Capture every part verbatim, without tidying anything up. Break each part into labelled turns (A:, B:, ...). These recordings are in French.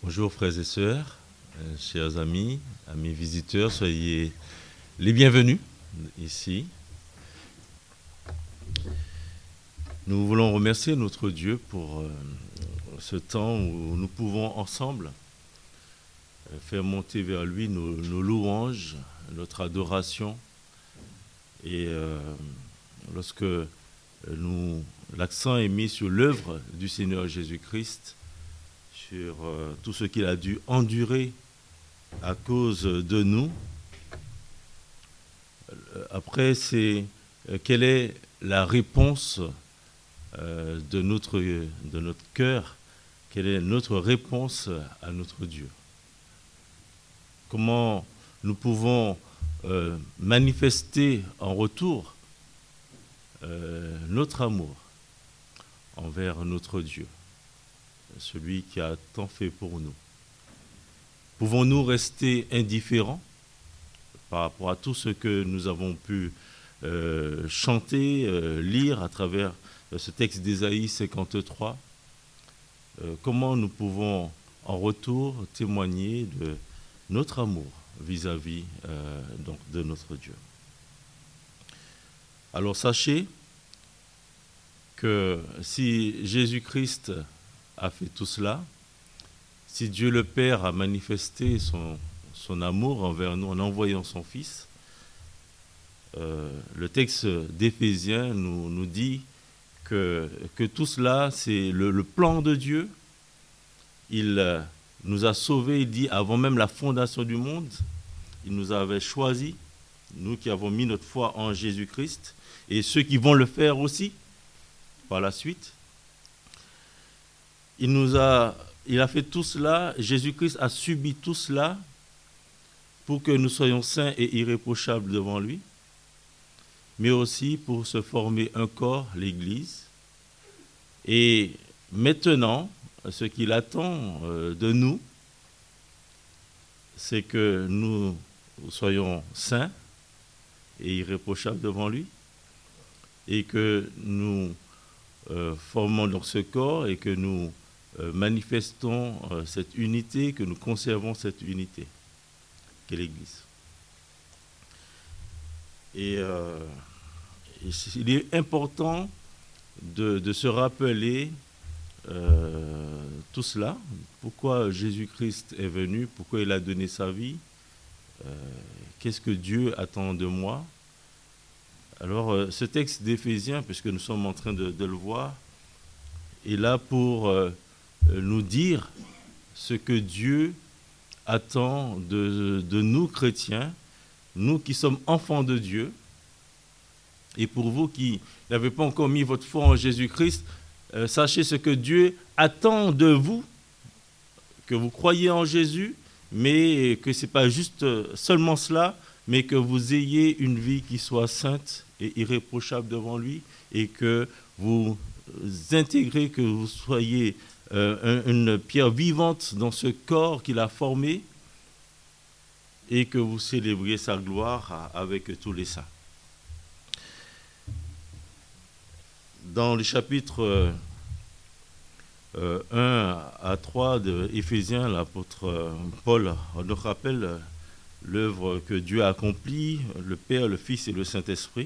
A: Bonjour frères et sœurs, euh, chers amis, amis visiteurs, soyez les bienvenus ici. Nous voulons remercier notre Dieu pour euh, ce temps où nous pouvons ensemble euh, faire monter vers lui nos, nos louanges, notre adoration. Et euh, lorsque nous, l'accent est mis sur l'œuvre du Seigneur Jésus-Christ, sur euh, tout ce qu'il a dû endurer à cause de nous. Après, c'est euh, quelle est la réponse euh, de notre, de notre cœur, quelle est notre réponse à notre Dieu. Comment nous pouvons euh, manifester en retour euh, notre amour envers notre Dieu, celui qui a tant fait pour nous. Pouvons-nous rester indifférents par rapport à tout ce que nous avons pu euh, chanter, euh, lire à travers euh, ce texte d'Ésaïe cinquante-trois? euh, Comment nous pouvons en retour témoigner de notre amour vis-à-vis euh, donc de notre Dieu? Alors sachez que si Jésus-Christ a fait tout cela, si Dieu le Père a manifesté son, son amour envers nous en envoyant son Fils, euh, le texte d'Éphésiens nous, nous dit que, que tout cela, c'est le, le plan de Dieu. Il euh, nous a sauvés, il dit, avant même la fondation du monde, il nous avait choisis, nous qui avons mis notre foi en Jésus-Christ, et ceux qui vont le faire aussi par la suite. Il nous a, il a fait tout cela, Jésus-Christ a subi tout cela pour que nous soyons saints et irréprochables devant lui, mais aussi pour se former un corps, l'Église. Et maintenant, ce qu'il attend de nous, c'est que nous soyons saints et irréprochables devant lui, et que nous euh, formons donc ce corps et que nous Euh, manifestons euh, cette unité, que nous conservons cette unité, qu'est l'Église. Et, euh, et il est important de, de se rappeler euh, tout cela, pourquoi Jésus-Christ est venu, pourquoi il a donné sa vie, euh, qu'est-ce que Dieu attend de moi. Alors euh, ce texte d'Éphésiens, puisque nous sommes en train de, de le voir, est là pour euh, nous dire ce que Dieu attend de, de nous chrétiens, nous qui sommes enfants de Dieu. Et pour vous qui n'avez pas encore mis votre foi en Jésus-Christ, euh, sachez ce que Dieu attend de vous, que vous croyez en Jésus, mais que ce n'est pas juste seulement cela, mais que vous ayez une vie qui soit sainte et irréprochable devant lui, et que vous intégrez, que vous soyez Euh, une pierre vivante dans ce corps qu'il a formé et que vous célébriez sa gloire avec tous les saints. Dans les chapitres euh, un à trois de Éphésiens, l'apôtre Paul nous rappelle l'œuvre que Dieu a accomplie, le Père, le Fils et le Saint-Esprit.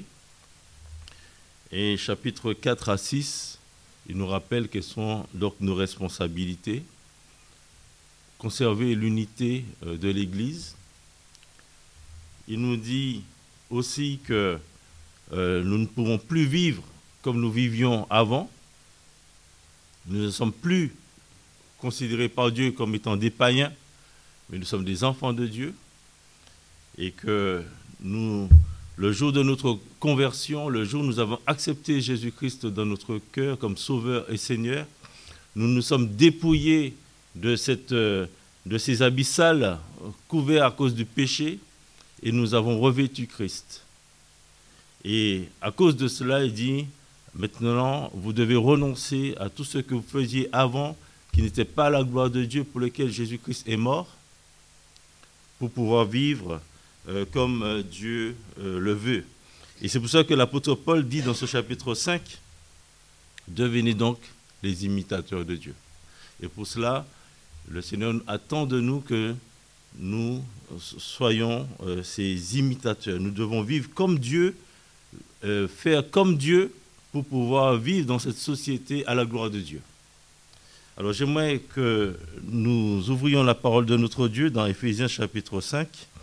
A: Et chapitres quatre à six, il nous rappelle quelles sont donc nos responsabilités. Conserver l'unité de l'Église. Il nous dit aussi que euh, nous ne pouvons plus vivre comme nous vivions avant. Nous ne sommes plus considérés par Dieu comme étant des païens, mais nous sommes des enfants de Dieu. Et que nous... Le jour de notre conversion, le jour où nous avons accepté Jésus-Christ dans notre cœur comme Sauveur et Seigneur, nous nous sommes dépouillés de, cette, de ces habits sales couverts à cause du péché et nous avons revêtu Christ. Et à cause de cela, il dit, maintenant, vous devez renoncer à tout ce que vous faisiez avant, qui n'était pas la gloire de Dieu pour lequel Jésus-Christ est mort, pour pouvoir vivre Euh, comme euh, Dieu euh, le veut. Et c'est pour ça que l'apôtre Paul dit dans ce chapitre cinq, devenez donc les imitateurs de Dieu. Et pour cela, Le Seigneur attend de nous que nous soyons euh, ses imitateurs. Nous devons vivre comme Dieu, euh, faire comme Dieu pour pouvoir vivre dans cette société à la gloire de Dieu. Alors j'aimerais que nous ouvrions la parole de notre Dieu dans Éphésiens chapitre cinq.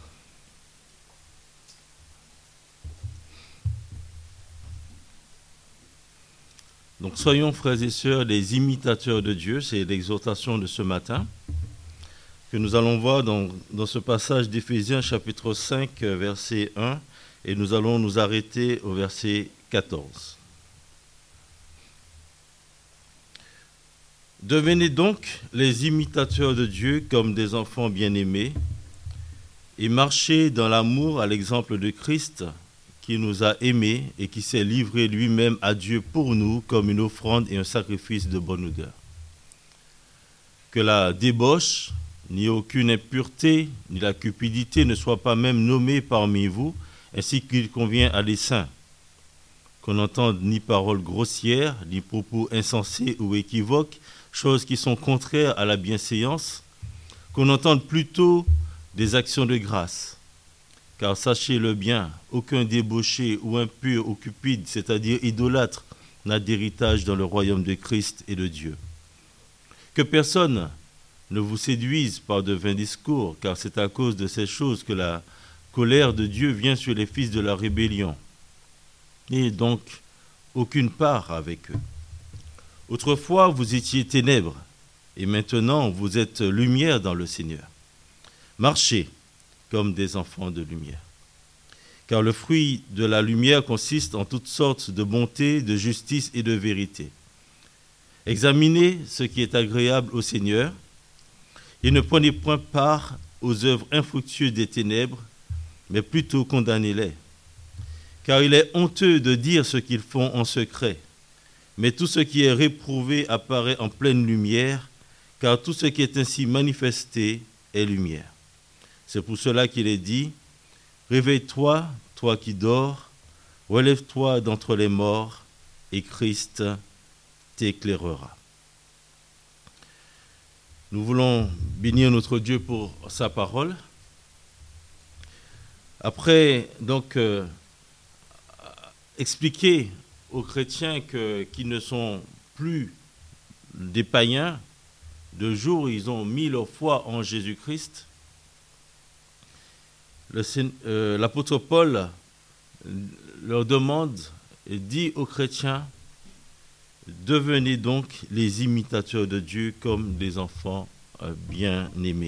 A: Donc soyons frères et sœurs des imitateurs de Dieu, c'est l'exhortation de ce matin que nous allons voir dans, dans ce passage d'Éphésiens chapitre cinq, verset un, et nous allons nous arrêter au verset quatorze. Devenez donc les imitateurs de Dieu comme des enfants bien-aimés et marchez dans l'amour à l'exemple de Christ qui nous a aimés et qui s'est livré lui-même à Dieu pour nous comme une offrande et un sacrifice de bonne odeur. Que la débauche, ni aucune impureté, ni la cupidité ne soient pas même nommées parmi vous, ainsi qu'il convient à des saints. Qu'on n'entende ni paroles grossières, ni propos insensés ou équivoques, choses qui sont contraires à la bienséance, qu'on entende plutôt des actions de grâce. Car sachez-le bien, aucun débauché ou impur ou cupide, c'est-à-dire idolâtre, n'a d'héritage dans le royaume de Christ et de Dieu. Que personne ne vous séduise par de vains discours, car c'est à cause de ces choses que la colère de Dieu vient sur les fils de la rébellion. Et donc, aucune part avec eux. Autrefois, vous étiez ténèbres, et maintenant, vous êtes lumière dans le Seigneur. Marchez comme des enfants de lumière. Car le fruit de la lumière consiste en toutes sortes de bonté, de justice et de vérité. Examinez ce qui est agréable au Seigneur, et ne prenez point part aux œuvres infructueuses des ténèbres, mais plutôt condamnez-les. Car il est honteux de dire ce qu'ils font en secret. Mais tout ce qui est réprouvé apparaît en pleine lumière, car tout ce qui est ainsi manifesté est lumière. C'est pour cela qu'il est dit, « Réveille-toi, toi qui dors, relève-toi d'entre les morts, et Christ t'éclairera. » Nous voulons bénir notre Dieu pour sa parole. Après, donc, euh, expliquer aux chrétiens que, qui ne sont plus des païens, de jour ils ont mis leur foi en Jésus-Christ, le, euh, l'apôtre Paul leur demande et dit aux chrétiens, devenez donc les imitateurs de Dieu comme des enfants euh, bien-aimés.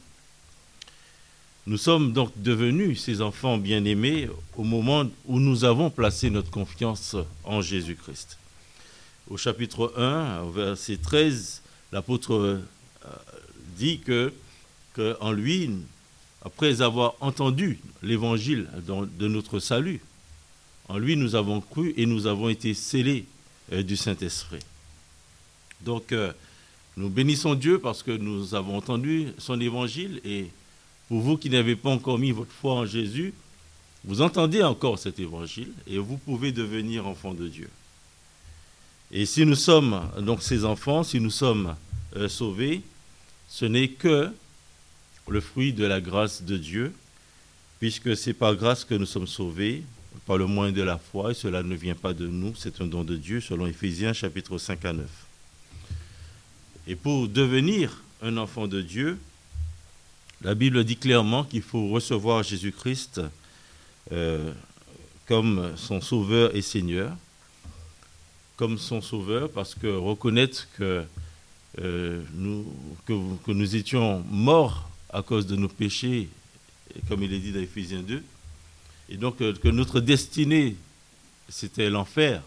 A: Nous sommes donc devenus ces enfants bien-aimés au moment où nous avons placé notre confiance en Jésus-Christ. Au chapitre un, au verset treize, l'apôtre dit que, que en lui, après avoir entendu l'évangile de notre salut, en lui nous avons cru et nous avons été scellés du Saint-Esprit. Donc euh, nous bénissons Dieu parce que nous avons entendu son évangile, et pour vous qui n'avez pas encore mis votre foi en Jésus, vous entendez encore cet évangile et vous pouvez devenir enfants de Dieu. Et si nous sommes donc ces enfants, si nous sommes euh, sauvés, ce n'est que le fruit de la grâce de Dieu, puisque c'est par grâce que nous sommes sauvés, par le moyen de la foi, et cela ne vient pas de nous, c'est un don de Dieu, selon Éphésiens chapitre cinq à neuf. Et pour devenir un enfant de Dieu, la Bible dit clairement qu'il faut recevoir Jésus-Christ euh, comme son sauveur et Seigneur, comme son sauveur, parce que reconnaître que, euh, nous, que, que nous étions morts à cause de nos péchés, comme il est dit dans Éphésiens deux, et donc que, que notre destinée, c'était l'enfer,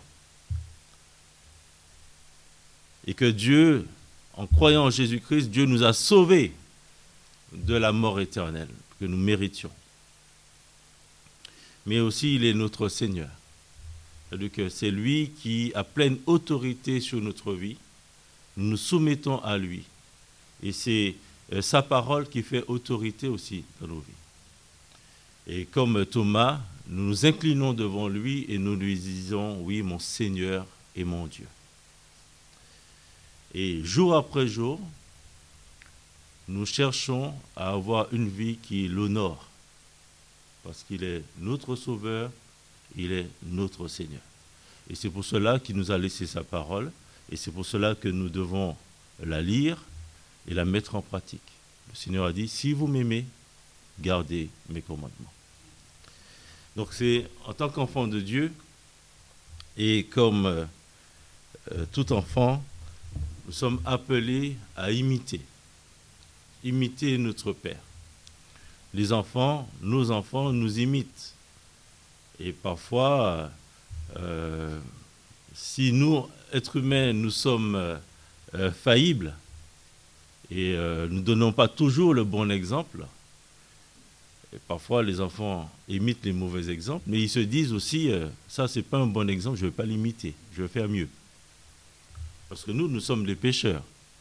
A: et que Dieu, en croyant en Jésus-Christ, Dieu nous a sauvés de la mort éternelle que nous méritions. Mais aussi, il est notre Seigneur. C'est-à-dire que c'est lui qui a pleine autorité sur notre vie. Nous nous soumettons à lui. Et c'est sa parole qui fait autorité aussi dans nos vies. Et comme Thomas, nous nous inclinons devant lui et nous lui disons, oui, mon Seigneur et mon Dieu. Et jour après jour, nous cherchons à avoir une vie qui l'honore, parce qu'il est notre Sauveur, il est notre Seigneur. Et c'est pour cela qu'il nous a laissé sa parole, et c'est pour cela que nous devons la lire et la mettre en pratique. Le Seigneur a dit, si vous m'aimez, gardez mes commandements. Donc c'est en tant qu'enfant de Dieu, et comme euh, euh, tout enfant, nous sommes appelés à imiter, imiter notre Père. Les enfants, nos enfants nous imitent. Et parfois, euh, si nous, êtres humains, nous sommes euh, euh, faillibles et euh, nous ne donnons pas toujours le bon exemple, et parfois les enfants imitent les mauvais exemples, mais ils se disent aussi, euh, ça c'est pas un bon exemple, je ne vais pas l'imiter, je vais faire mieux. Parce que nous, nous sommes des pécheurs.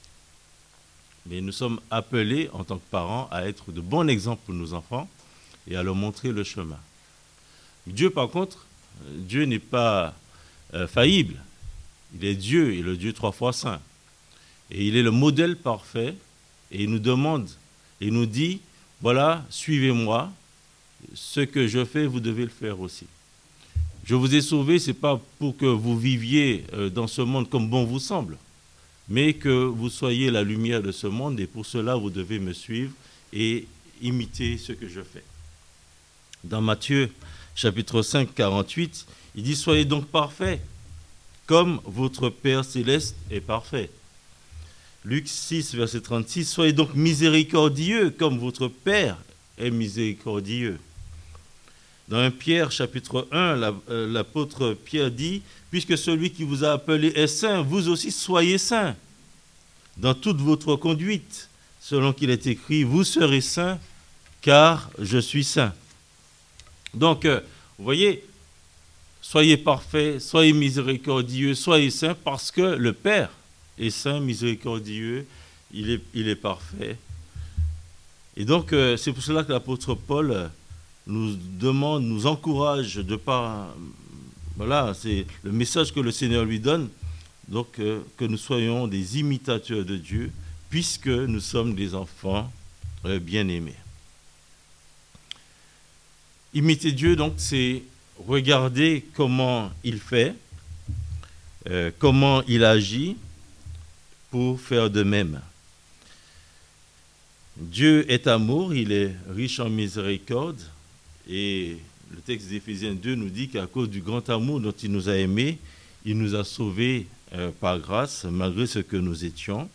A: Mais nous sommes appelés, en tant que parents, à être de bons exemples pour nos enfants et à leur montrer le chemin. Dieu, par contre, Dieu n'est pas euh, faillible. Il est Dieu, il est le Dieu trois fois saint. Et il est le modèle parfait. Et il nous demande, il nous dit, voilà, suivez-moi. Ce que je fais, vous devez le faire aussi. Je vous ai sauvé, ce n'est pas pour que vous viviez euh, dans ce monde comme bon vous semble, mais que vous soyez la lumière de ce monde, et pour cela, vous devez me suivre et imiter ce que je fais. Dans Matthieu, chapitre cinq, quarante-huit, il dit « Soyez donc parfaits, comme votre Père céleste est parfait. » Luc six, verset trente-six, « Soyez donc miséricordieux, comme votre Père est miséricordieux. » Dans un Pierre, chapitre un, la, euh, l'apôtre Pierre dit « Puisque celui qui vous a appelé est saint, vous aussi soyez saints dans toute votre conduite, selon qu'il est écrit, vous serez saints, car je suis saint. » Donc, euh, vous voyez, soyez parfaits, soyez miséricordieux, soyez saints, parce que le Père est saint, miséricordieux, il est, il est parfait. Et donc, euh, c'est pour cela que l'apôtre Paul euh, nous demande, nous encourage de pas... Voilà, c'est le message que le Seigneur lui donne, donc euh, que nous soyons des imitateurs de Dieu, puisque nous sommes des enfants euh, bien-aimés. Imiter Dieu, donc, c'est regarder comment il fait, euh, comment il agit, pour faire de même. Dieu est amour, il est riche en miséricorde, et le texte d'Éphésiens deux nous dit qu'à cause du grand amour dont il nous a aimés, il nous a sauvés euh, par grâce, malgré ce que nous étions.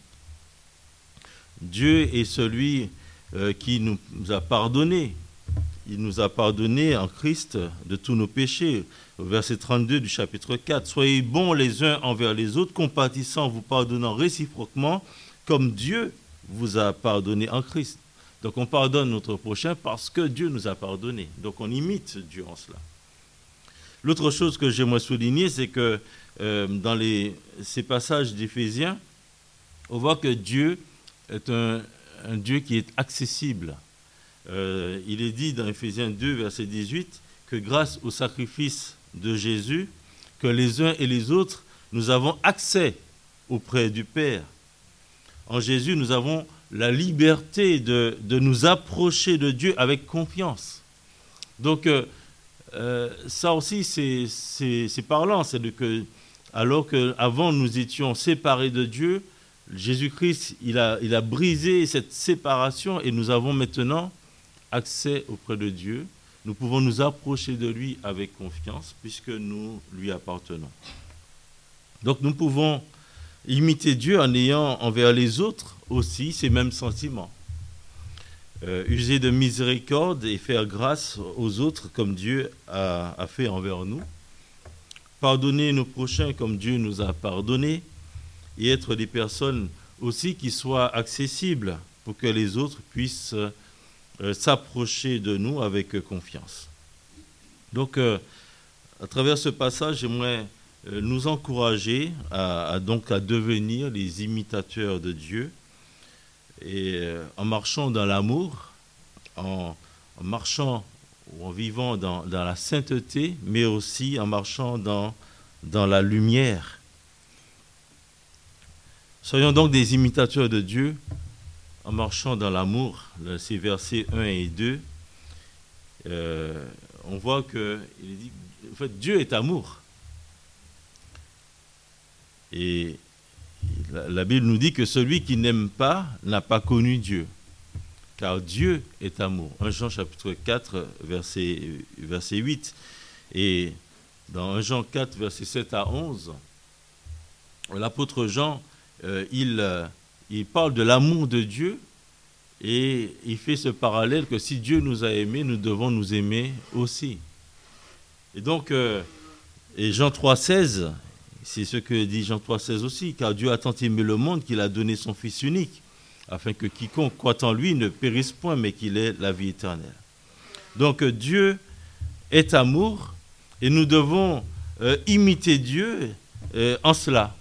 A: Dieu est celui euh, qui nous a pardonné. Il nous a pardonné en Christ de tous nos péchés. Au verset trente-deux du chapitre quatre, « Soyez bons les uns envers les autres, compatissant, vous pardonnant réciproquement, comme Dieu vous a pardonné en Christ. » Donc on pardonne notre prochain parce que Dieu nous a pardonné. Donc on imite Dieu en cela. L'autre chose que j'aimerais souligner, c'est que euh, dans les, ces passages d'Éphésiens, on voit que Dieu est un, un Dieu qui est accessible. Euh, il est dit dans Éphésiens deux, verset dix-huit, que grâce au sacrifice de Jésus, que les uns et les autres, nous avons accès auprès du Père. En Jésus, nous avons la liberté de, de nous approcher de Dieu avec confiance. Donc, euh, euh, ça aussi, c'est, c'est, c'est parlant. C'est de que, alors qu'avant, nous étions séparés de Dieu, Jésus-Christ, il a, il a brisé cette séparation et nous avons maintenant accès auprès de Dieu. Nous pouvons nous approcher de lui avec confiance puisque nous lui appartenons. Donc, nous pouvons imiter Dieu en ayant envers les autres aussi ces mêmes sentiments. Euh, user de miséricorde et faire grâce aux autres comme Dieu a, a fait envers nous. Pardonner nos prochains comme Dieu nous a pardonnés. Et être des personnes aussi qui soient accessibles pour que les autres puissent euh, s'approcher de nous avec confiance. Donc, euh, à travers ce passage, j'aimerais nous encourager à, à, donc à devenir les imitateurs de Dieu et euh, en marchant dans l'amour, en, en marchant ou en vivant dans, dans la sainteté, mais aussi en marchant dans, dans la lumière. Soyons donc des imitateurs de Dieu en marchant dans l'amour, ces versets un et deux, euh, on voit que il dit, en fait, Dieu est amour. Et la, la Bible nous dit que celui qui n'aime pas n'a pas connu Dieu, car Dieu est amour. premier Jean chapitre quatre, verset, verset huit. Et dans premier Jean quatre, verset sept à onze, l'apôtre Jean, euh, il, euh, il parle de l'amour de Dieu et il fait ce parallèle que si Dieu nous a aimés, nous devons nous aimer aussi. Et donc, euh, et Jean trois, seize, c'est ce que dit Jean trois, seize aussi, car Dieu a tant aimé le monde qu'il a donné son Fils unique, afin que quiconque croit en lui ne périsse point, mais qu'il ait la vie éternelle. Donc Dieu est amour, et nous devons euh, imiter Dieu euh, en cela.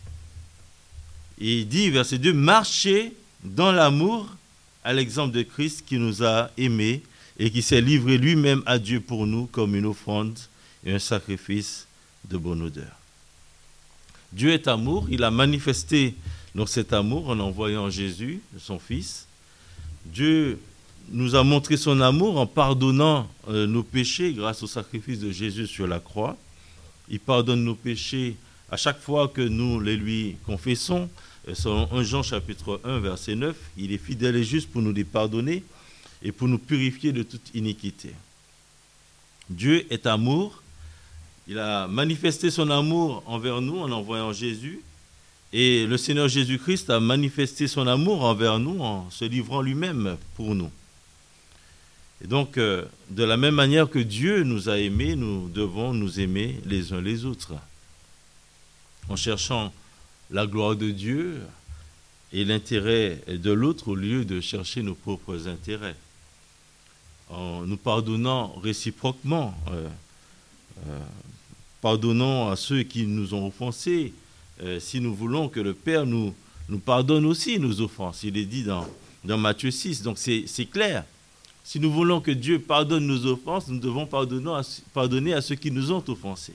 A: Et il dit, verset deux, « Marchez dans l'amour à l'exemple de Christ qui nous a aimés et qui s'est livré lui-même à Dieu pour nous comme une offrande et un sacrifice de bonne odeur. » Dieu est amour, il a manifesté donc cet amour en envoyant Jésus, son Fils. Dieu nous a montré son amour en pardonnant euh, nos péchés grâce au sacrifice de Jésus sur la croix. Il pardonne nos péchés à chaque fois que nous les lui confessons. Selon premier Jean chapitre un, verset neuf, il est fidèle et juste pour nous les pardonner et pour nous purifier de toute iniquité. Dieu est amour. Il a manifesté son amour envers nous en envoyant Jésus. Et le Seigneur Jésus-Christ a manifesté son amour envers nous en se livrant lui-même pour nous. Et donc, euh, de la même manière que Dieu nous a aimés, nous devons nous aimer les uns les autres. En cherchant la gloire de Dieu et l'intérêt de l'autre au lieu de chercher nos propres intérêts. En nous pardonnant réciproquement, euh, euh, pardonnons à ceux qui nous ont offensés, euh, si nous voulons que le Père nous, nous pardonne aussi nos offenses. Il est dit dans, dans Matthieu six, donc c'est, c'est clair. Si nous voulons que Dieu pardonne nos offenses, nous devons pardonner à, pardonner à ceux qui nous ont offensés.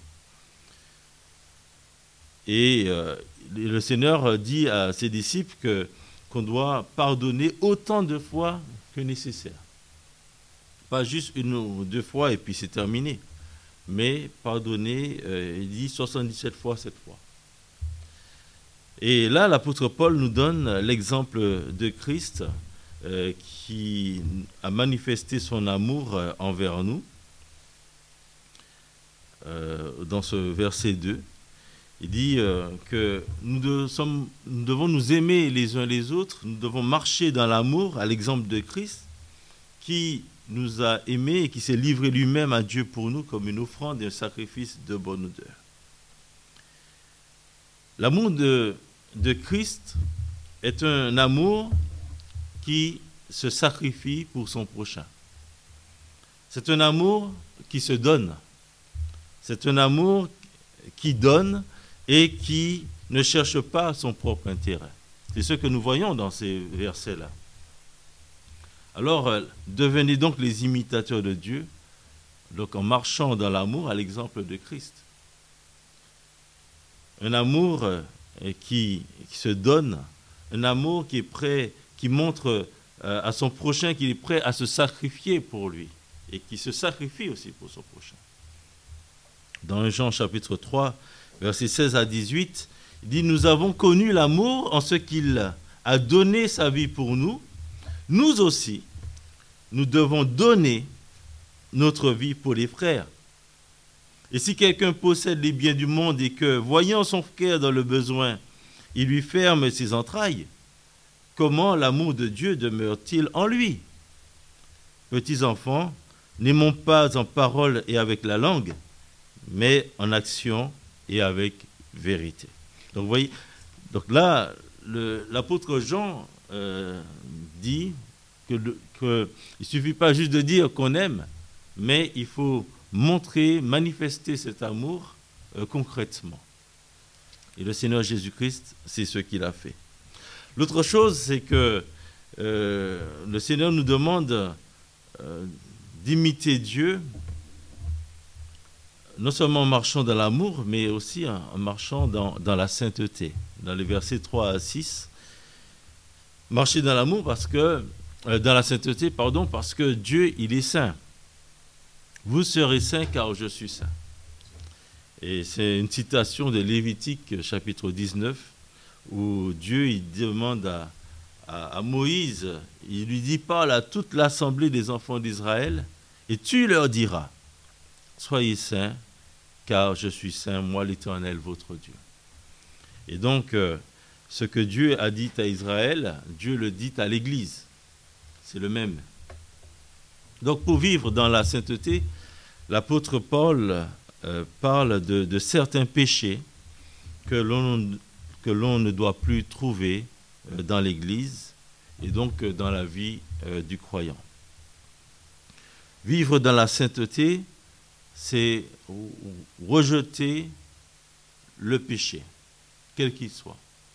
A: Et euh, le Seigneur dit à ses disciples que, qu'on doit pardonner autant de fois que nécessaire. Pas juste une ou deux fois et puis c'est terminé. Mais pardonner, euh, il dit soixante-dix-sept fois, sept fois. Et là, l'apôtre Paul nous donne l'exemple de Christ euh, qui a manifesté son amour euh, envers nous. Euh, dans ce verset deux. Il dit euh, que nous, de, sommes, nous devons nous aimer les uns les autres, nous devons marcher dans l'amour à l'exemple de Christ qui nous a aimés et qui s'est livré lui-même à Dieu pour nous comme une offrande et un sacrifice de bonne odeur. L'amour de, de Christ est un amour qui se sacrifie pour son prochain. C'est un amour qui se donne. C'est un amour qui donne et qui ne cherche pas son propre intérêt. C'est ce que nous voyons dans ces versets-là. Alors, euh, devenez donc les imitateurs de Dieu, donc en marchant dans l'amour à l'exemple de Christ. Un amour euh, qui, qui se donne, un amour qui est prêt, qui montre euh, à son prochain qu'il est prêt à se sacrifier pour lui et qui se sacrifie aussi pour son prochain. Dans Jean chapitre trois, versets seize à dix-huit, il dit « Nous avons connu l'amour en ce qu'il a donné sa vie pour nous. Nous aussi, nous devons donner notre vie pour les frères. Et si quelqu'un possède les biens du monde et que, voyant son frère dans le besoin, il lui ferme ses entrailles, comment l'amour de Dieu demeure-t-il en lui? Petits enfants, n'aimons pas en parole et avec la langue, mais en action et avec vérité. » Donc, vous voyez, donc là, le, l'apôtre Jean euh, dit qu'il ne suffit pas juste de dire qu'on aime, mais il faut montrer, manifester cet amour euh, concrètement. Et le Seigneur Jésus-Christ, c'est ce qu'il a fait. L'autre chose, c'est que euh, le Seigneur nous demande euh, d'imiter Dieu, non seulement en marchant dans l'amour, mais aussi en marchant dans, dans la sainteté. Dans les versets trois à six, marcher dans l'amour parce que, euh, dans la sainteté, pardon, parce que Dieu, il est saint. Vous serez saints car je suis saint. Et c'est une citation de Lévitique, chapitre dix-neuf, où Dieu, il demande à, à, à Moïse, il lui dit, parle à toute l'assemblée des enfants d'Israël, et tu leur diras, soyez saints, car je suis saint, moi l'Éternel, votre Dieu. Et donc, euh, ce que Dieu a dit à Israël, Dieu le dit à l'Église. C'est le même. Donc, pour vivre dans la sainteté, l'apôtre Paul euh, parle de, de certains péchés que l'on, que l'on ne doit plus trouver euh, dans l'Église et donc euh, dans la vie euh, du croyant. Vivre dans la sainteté, c'est rejeter le péché, quel qu'il soit.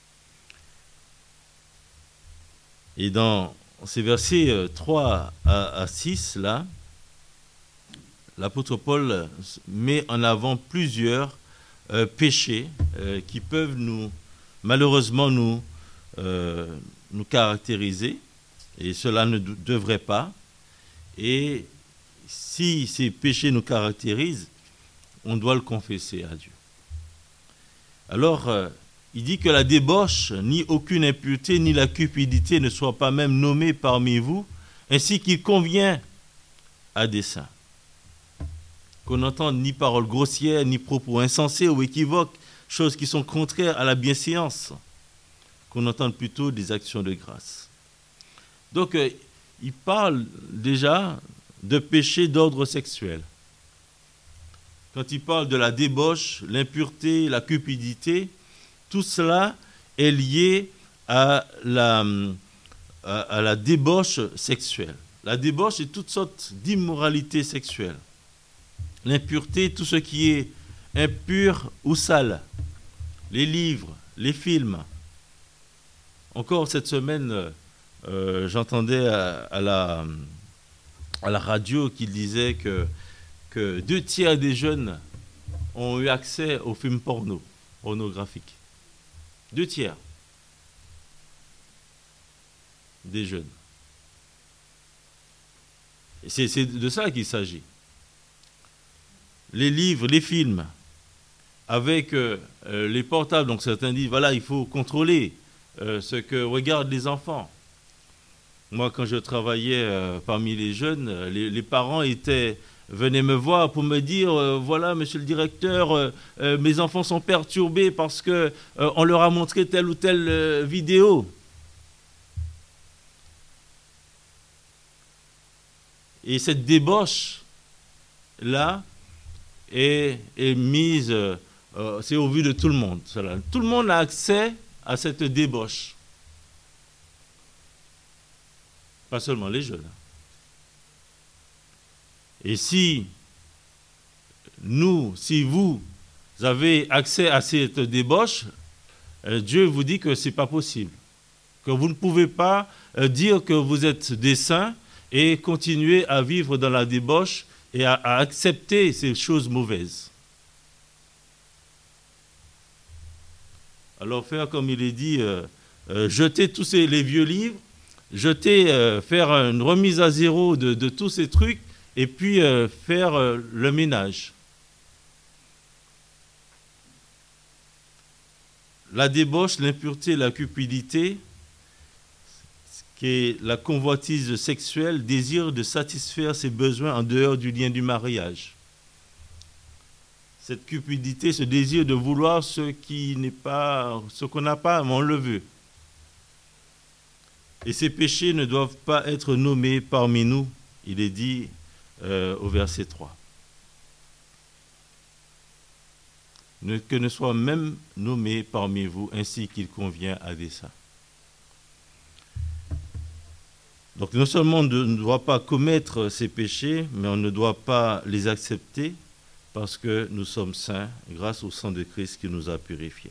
A: Et dans ces versets trois à six, là, l'apôtre Paul met en avant plusieurs euh, péchés euh, qui peuvent nous, malheureusement nous, euh, nous caractériser, et cela ne devrait pas. Et si ces péchés nous caractérisent, on doit le confesser à Dieu. Alors, euh, il dit que la débauche, ni aucune impureté, ni la cupidité ne soient pas même nommées parmi vous, ainsi qu'il convient à des saints. Qu'on n'entende ni paroles grossières, ni propos insensés ou équivoques, choses qui sont contraires à la bienséance. Qu'on entende plutôt des actions de grâce. Donc, euh, il parle déjà de péché d'ordre sexuel. Quand il parle de la débauche, l'impureté, la cupidité, tout cela est lié à la, à, à la débauche sexuelle. La débauche est toutes sortes d'immoralités sexuelles. L'impureté, tout ce qui est impur ou sale. Les livres, les films. Encore cette semaine, euh, j'entendais à, à, la, à la radio qu'il disait que, que deux tiers des jeunes ont eu accès aux films porno, pornographiques. Deux tiers des jeunes. Et c'est, c'est de ça qu'il s'agit. Les livres, les films, avec euh, les portables, donc certains disent, voilà, il faut contrôler euh, ce que regardent les enfants. Moi, quand je travaillais euh, parmi les jeunes, les, les parents étaient, venaient me voir pour me dire, euh, voilà, monsieur le directeur, euh, euh, mes enfants sont perturbés parce qu'on euh, leur a montré telle ou telle euh, vidéo. Et cette débauche-là est, est mise, euh, c'est au vu de tout le monde. Cela. Tout le monde a accès à cette débauche. Pas seulement les jeunes. Et si nous, si vous avez accès à cette débauche, euh, Dieu vous dit que ce n'est pas possible. Que vous ne pouvez pas euh, dire que vous êtes des saints et continuer à vivre dans la débauche et à, à accepter ces choses mauvaises. Alors faire comme il est dit, euh, euh, jeter tous ces, les vieux livres, jeter, euh, faire une remise à zéro de, de tous ces trucs et puis euh, faire euh, le ménage. La débauche, l'impureté, la cupidité, qui est la convoitise sexuelle, désire de satisfaire ses besoins en dehors du lien du mariage. Cette cupidité, ce désir de vouloir ce qui n'est pas, ce qu'on n'a pas, mais on le veut. Et ces péchés ne doivent pas être nommés parmi nous, il est dit euh, au verset trois. Ne, que ne soient même nommés parmi vous, ainsi qu'il convient à des saints. Donc non seulement on ne doit pas commettre ces péchés, mais on ne doit pas les accepter parce que nous sommes saints grâce au sang de Christ qui nous a purifiés.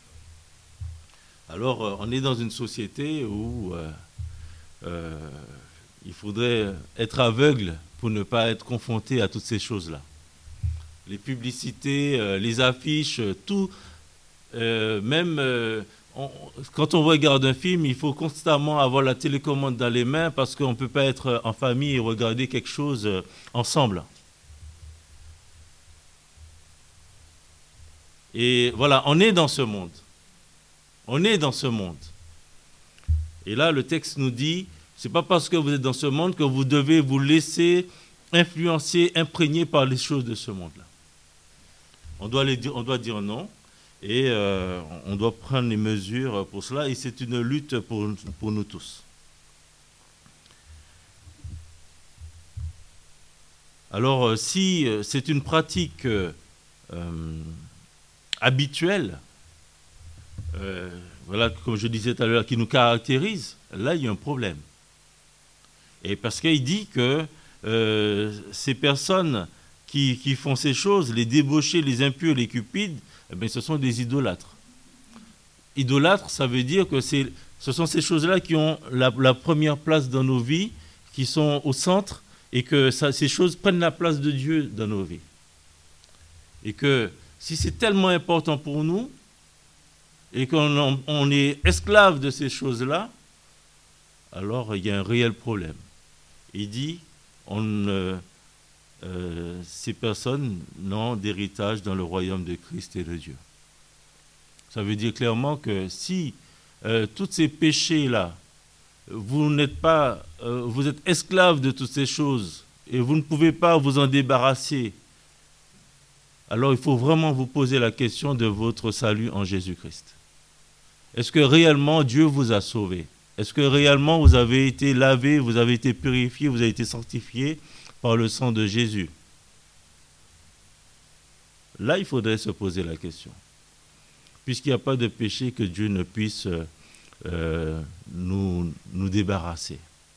A: Alors on est dans une société où euh, euh, il faudrait être aveugle pour ne pas être confronté à toutes ces choses-là. Les publicités, euh, les affiches, tout, euh, même euh, on, quand on regarde un film, il faut constamment avoir la télécommande dans les mains parce qu'on ne peut pas être en famille et regarder quelque chose ensemble. Et voilà, on est dans ce monde. On est dans ce monde. Et là, le texte nous dit, c'est pas parce que vous êtes dans ce monde que vous devez vous laisser influencer, imprégner par les choses de ce monde-là. On doit, les dire, on doit dire non et euh, on doit prendre les mesures pour cela. Et c'est une lutte pour, pour nous tous. Alors, si c'est une pratique euh, habituelle, euh, voilà, comme je disais tout à l'heure, qui nous caractérise, là, il y a un problème. Et parce qu'il dit que euh, ces personnes qui, qui font ces choses, les débauchés, les impurs, les cupides, eh bien, ce sont des idolâtres. Idolâtres, ça veut dire que c'est, ce sont ces choses-là qui ont la, la première place dans nos vies, qui sont au centre, et que ça, ces choses prennent la place de Dieu dans nos vies. Et que si c'est tellement important pour nous, et qu'on on est esclave de ces choses-là, alors il y a un réel problème. Il dit, on, euh, euh, ces personnes n'ont d'héritage dans le royaume de Christ et de Dieu. Ça veut dire clairement que si euh, tous ces péchés-là, vous n'êtes pas, euh, vous êtes esclave de toutes ces choses et vous ne pouvez pas vous en débarrasser, alors il faut vraiment vous poser la question de votre salut en Jésus-Christ. Est-ce que réellement Dieu vous a sauvé ? Est-ce que réellement vous avez été lavé, vous avez été purifié, vous avez été sanctifié par le sang de Jésus? Là, il faudrait se poser la question. Puisqu'il n'y a pas de péché que Dieu ne puisse euh, nous, nous débarrasser.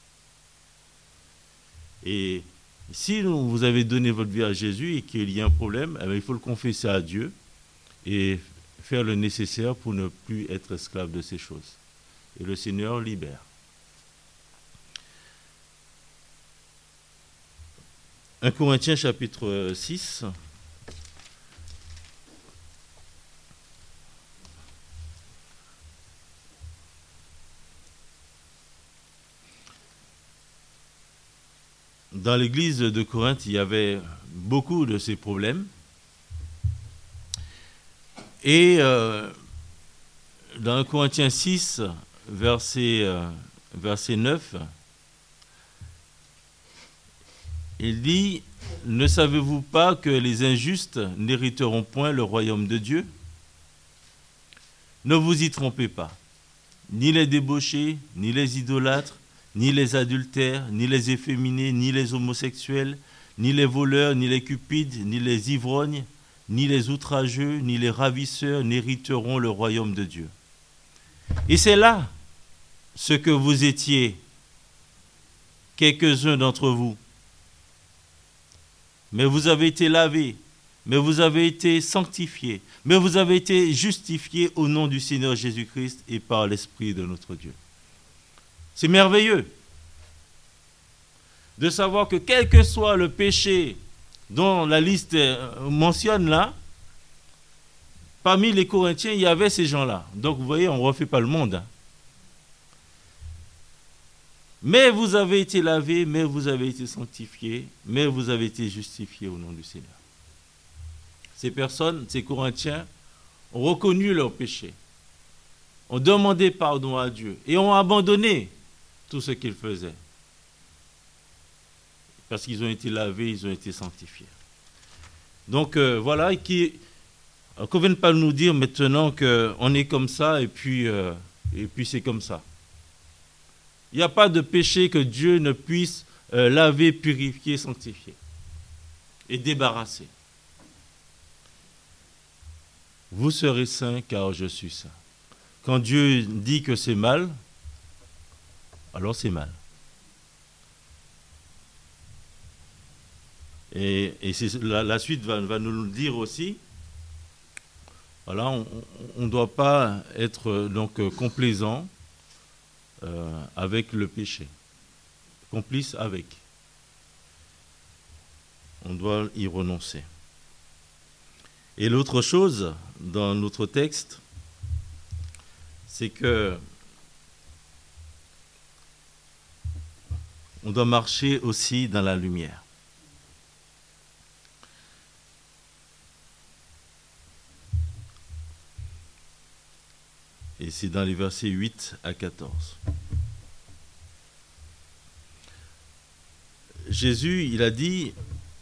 A: Et si vous avez donné votre vie à Jésus et qu'il y a un problème, eh bien, il faut le confesser à Dieu et faire le nécessaire pour ne plus être esclave de ces choses. Et le Seigneur libère. un Corinthiens chapitre six. Dans l'église de Corinthe, il y avait beaucoup de ces problèmes. Et euh, dans un Corinthiens six, verset, euh, verset neuf, il dit « Ne savez-vous pas que les injustes n'hériteront point le royaume de Dieu? Ne vous y trompez pas, ni les débauchés, ni les idolâtres, ni les adultères, ni les efféminés, ni les homosexuels, ni les voleurs, ni les cupides, ni les ivrognes, ni les outrageux, ni les ravisseurs n'hériteront le royaume de Dieu. » Et c'est là ce que vous étiez, quelques-uns d'entre vous. Mais vous avez été lavés, mais vous avez été sanctifiés, mais vous avez été justifiés au nom du Seigneur Jésus-Christ et par l'Esprit de notre Dieu. C'est merveilleux de savoir que quel que soit le péché dont la liste mentionne là, parmi les Corinthiens, il y avait ces gens-là. Donc vous voyez, on ne refait pas le monde. Hein. Mais vous avez été lavés, mais vous avez été sanctifiés, mais vous avez été justifiés au nom du Seigneur. Ces personnes, ces Corinthiens, ont reconnu leur péché, ont demandé pardon à Dieu et ont abandonné tout ce qu'ils faisaient. Parce qu'ils ont été lavés, ils ont été sanctifiés. Donc euh, voilà, qui, qu'on ne vienne pas nous dire maintenant qu'on est comme ça et puis, euh, et puis c'est comme ça. Il n'y a pas de péché que Dieu ne puisse euh, laver, purifier, sanctifier et débarrasser. Vous serez saints car je suis saint. Quand Dieu dit que c'est mal, alors c'est mal. Et, et c'est, la, la suite va, va nous le dire aussi. Voilà, on ne doit pas être donc complaisant euh, avec le péché, complice avec. On doit y renoncer. Et l'autre chose dans notre texte, c'est que on doit marcher aussi dans la lumière. Et c'est dans les versets huit à quatorze. Jésus, il a dit,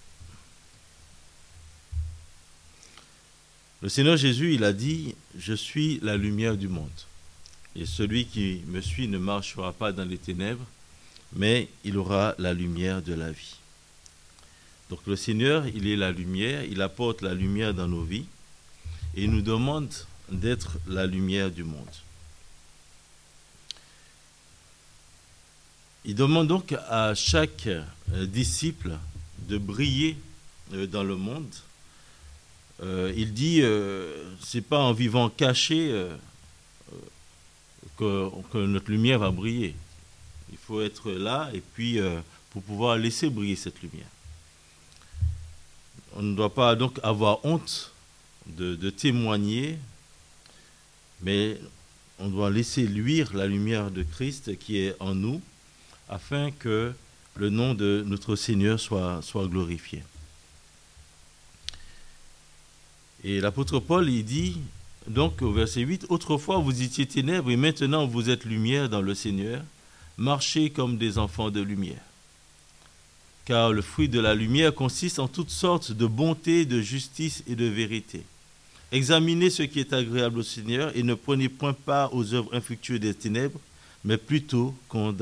A: le Seigneur Jésus, il a dit, je suis la lumière du monde. Et celui qui me suit ne marchera pas dans les ténèbres, mais il aura la lumière de la vie. Donc le Seigneur, il est la lumière, il apporte la lumière dans nos vies et il nous demande d'être la lumière du monde. Il demande donc à chaque disciple de briller dans le monde. Euh, il dit, euh, c'est pas en vivant caché euh, que, que notre lumière va briller. Il faut être là et puis euh, pour pouvoir laisser briller cette lumière. On ne doit pas donc avoir honte de, de témoigner, mais on doit laisser luire la lumière de Christ qui est en nous, afin que le nom de notre Seigneur soit, soit glorifié. Et l'apôtre Paul, il dit, donc au verset huit, « Autrefois vous étiez ténèbres et maintenant vous êtes lumière dans le Seigneur. Marchez comme des enfants de lumière. Car le fruit de la lumière consiste en toutes sortes de bonté, de justice et de vérité. Examinez ce qui est agréable au Seigneur et ne prenez point part aux œuvres infructueuses des ténèbres, mais plutôt condamnez-les. »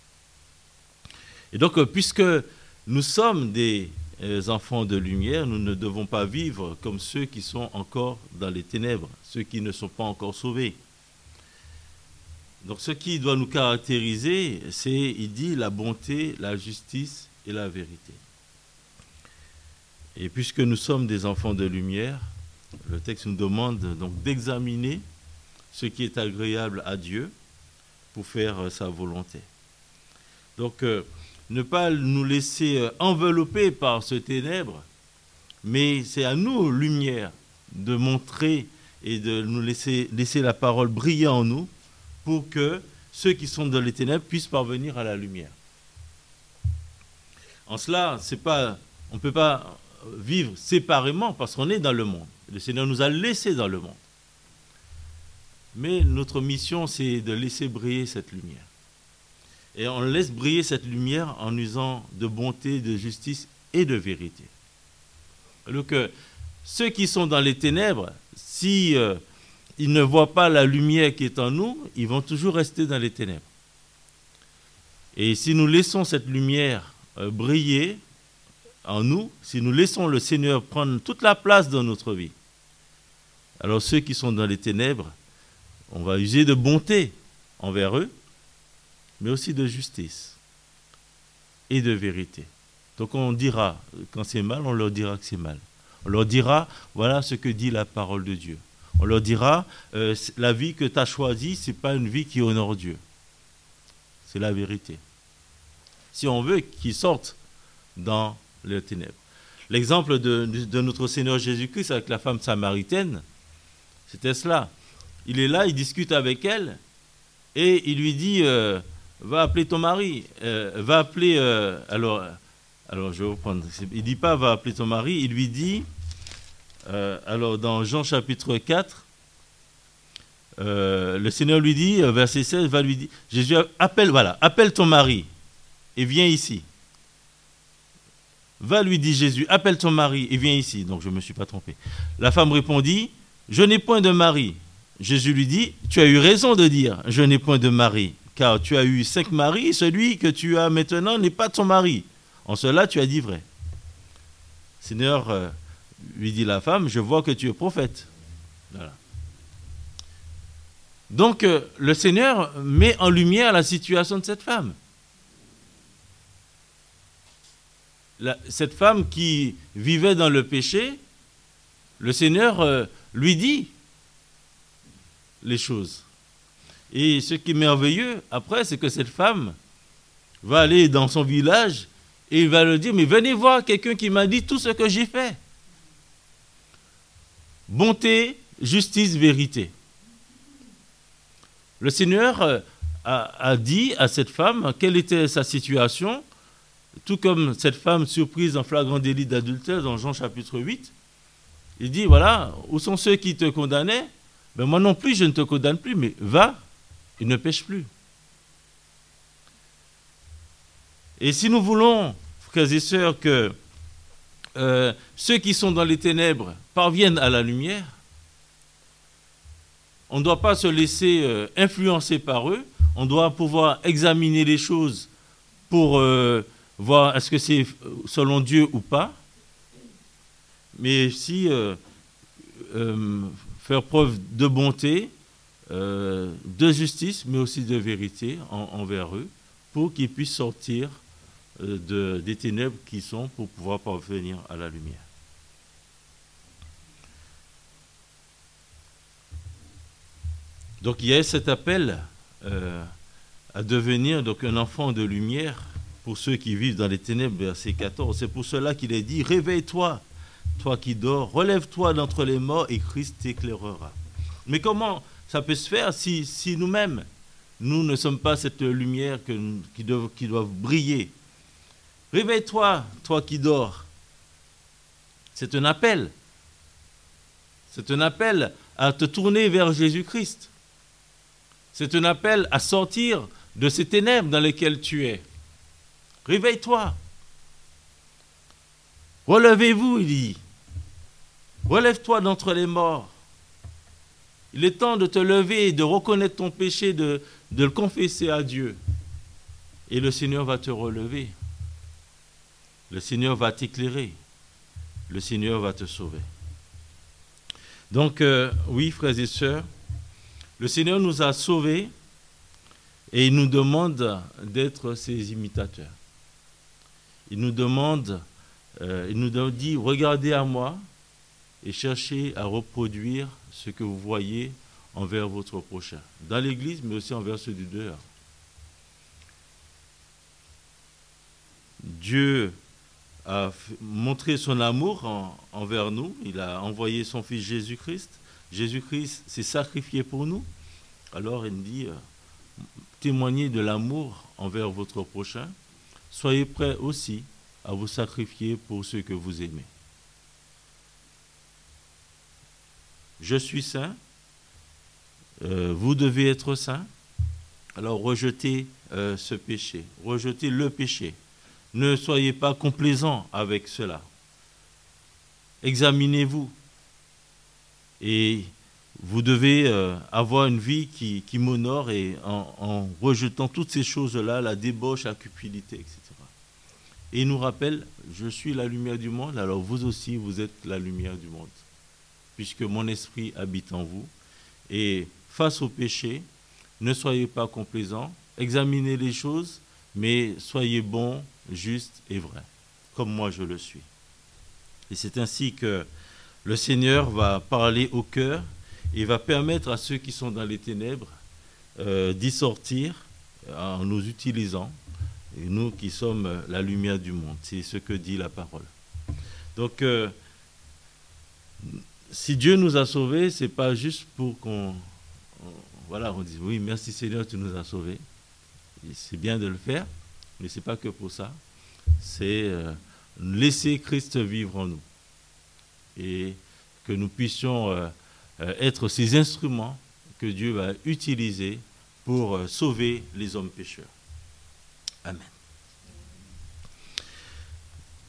A: Et donc, puisque nous sommes des enfants de lumière, nous ne devons pas vivre comme ceux qui sont encore dans les ténèbres, ceux qui ne sont pas encore sauvés. Donc, ce qui doit nous caractériser, c'est, il dit, la bonté, la justice et la vérité. Et puisque nous sommes des enfants de lumière, le texte nous demande donc d'examiner ce qui est agréable à Dieu pour faire sa volonté. Donc, euh, ne pas nous laisser envelopper par ce ténèbre, mais c'est à nous, lumière, de montrer et de nous laisser, laisser la parole briller en nous pour que ceux qui sont dans les ténèbres puissent parvenir à la lumière. En cela, c'est pas, on ne peut pas vivre séparément parce qu'on est dans le monde. Le Seigneur nous a laissés dans le monde. Mais notre mission, c'est de laisser briller cette lumière. Et on laisse briller cette lumière en usant de bonté, de justice et de vérité. Donc, euh, ceux qui sont dans les ténèbres, si euh, ils ne voient pas la lumière qui est en nous, ils vont toujours rester dans les ténèbres. Et si nous laissons cette lumière euh, briller en nous, si nous laissons le Seigneur prendre toute la place dans notre vie, alors ceux qui sont dans les ténèbres, on va user de bonté envers eux, mais aussi de justice et de vérité. Donc on dira, quand c'est mal, on leur dira que c'est mal. On leur dira, voilà ce que dit la parole de Dieu. On leur dira, euh, la vie que tu as choisie, ce n'est pas une vie qui honore Dieu. C'est la vérité. Si on veut qu'ils sortent dans les ténèbres. L'exemple de, de notre Seigneur Jésus-Christ avec la femme samaritaine, c'était cela. Il est là, il discute avec elle, et il lui dit... Euh, va appeler ton mari, euh, va appeler, euh, alors, alors je vais reprendre, il ne dit pas va appeler ton mari, il lui dit, euh, alors dans Jean chapitre quatre, euh, le Seigneur lui dit, verset seize, va lui dire, Jésus appelle, voilà, appelle ton mari et viens ici. Va lui dit Jésus, appelle ton mari et viens ici. Donc je ne me suis pas trompé. La femme répondit, je n'ai point de mari. Jésus lui dit, tu as eu raison de dire, je n'ai point de mari. Car tu as eu cinq maris, celui que tu as maintenant n'est pas ton mari. En cela, tu as dit vrai. Seigneur, euh, lui dit la femme, je vois que tu es prophète. Voilà. Donc, euh, le Seigneur met en lumière la situation de cette femme. La, cette femme qui vivait dans le péché, le Seigneur euh, lui dit les choses. Et ce qui est merveilleux, après, c'est que cette femme va aller dans son village et il va lui dire, mais venez voir quelqu'un qui m'a dit tout ce que j'ai fait. Bonté, justice, vérité. Le Seigneur a, a dit à cette femme quelle était sa situation, tout comme cette femme surprise en flagrant délit d'adultère dans Jean chapitre huit. Il dit, voilà, où sont ceux qui te condamnaient? Ben moi non plus, je ne te condamne plus, mais va et ne pêche plus. Et si nous voulons, frères et sœurs, que euh, ceux qui sont dans les ténèbres parviennent à la lumière, on ne doit pas se laisser euh, influencer par eux, on doit pouvoir examiner les choses pour euh, voir est-ce que c'est selon Dieu ou pas, mais aussi euh, euh, faire preuve de bonté, euh, de justice, mais aussi de vérité en, envers eux, pour qu'ils puissent sortir euh, de, des ténèbres qui sont pour pouvoir parvenir à la lumière. Donc il y a cet appel euh, à devenir donc un enfant de lumière pour ceux qui vivent dans les ténèbres, verset quatorze. C'est pour cela qu'il est dit, réveille-toi, toi qui dors, relève-toi d'entre les morts et Christ t'éclairera. Mais comment ça peut se faire si, si nous-mêmes, nous ne sommes pas cette lumière que, qui, doit, qui doit briller? Réveille-toi, toi qui dors. C'est un appel. C'est un appel à te tourner vers Jésus-Christ. C'est un appel à sortir de ces ténèbres dans lesquelles tu es. Réveille-toi. Relevez-vous, il dit. Relève-toi d'entre les morts. Il est temps de te lever, de reconnaître ton péché, de, de le confesser à Dieu. Et le Seigneur va te relever. Le Seigneur va t'éclairer. Le Seigneur va te sauver. Donc, euh, oui, frères et sœurs, le Seigneur nous a sauvés et il nous demande d'être ses imitateurs. Il nous demande, euh, il nous dit, regardez à moi et cherchez à reproduire ce que vous voyez envers votre prochain, dans l'Église, mais aussi envers ceux du dehors. Dieu a montré son amour en, envers nous. Il a envoyé son Fils Jésus-Christ. Jésus-Christ s'est sacrifié pour nous. Alors il dit, euh, témoignez de l'amour envers votre prochain. Soyez prêts aussi à vous sacrifier pour ceux que vous aimez. Je suis saint, euh, vous devez être saint. Alors rejetez euh, ce péché, rejetez le péché. Ne soyez pas complaisants avec cela. Examinez-vous. Et vous devez euh, avoir une vie qui, qui m'honore et en, en rejetant toutes ces choses-là, la débauche, la cupidité, et cetera. Et il nous rappelle, je suis la lumière du monde, alors vous aussi, vous êtes la lumière du monde, puisque mon esprit habite en vous. Et face au péché, ne soyez pas complaisants, examinez les choses, mais soyez bons, justes et vrais, comme moi je le suis. Et c'est ainsi que le Seigneur va parler au cœur et va permettre à ceux qui sont dans les ténèbres euh, d'y sortir en nous utilisant, et nous qui sommes la lumière du monde. C'est ce que dit la parole. Donc, euh, si Dieu nous a sauvés, ce n'est pas juste pour qu'on on, voilà, on dise oui, merci Seigneur, tu nous as sauvés. Et c'est bien de le faire, mais ce n'est pas que pour ça. C'est euh, laisser Christ vivre en nous. Et que nous puissions euh, être ces instruments que Dieu va utiliser pour euh, sauver les hommes pécheurs. Amen.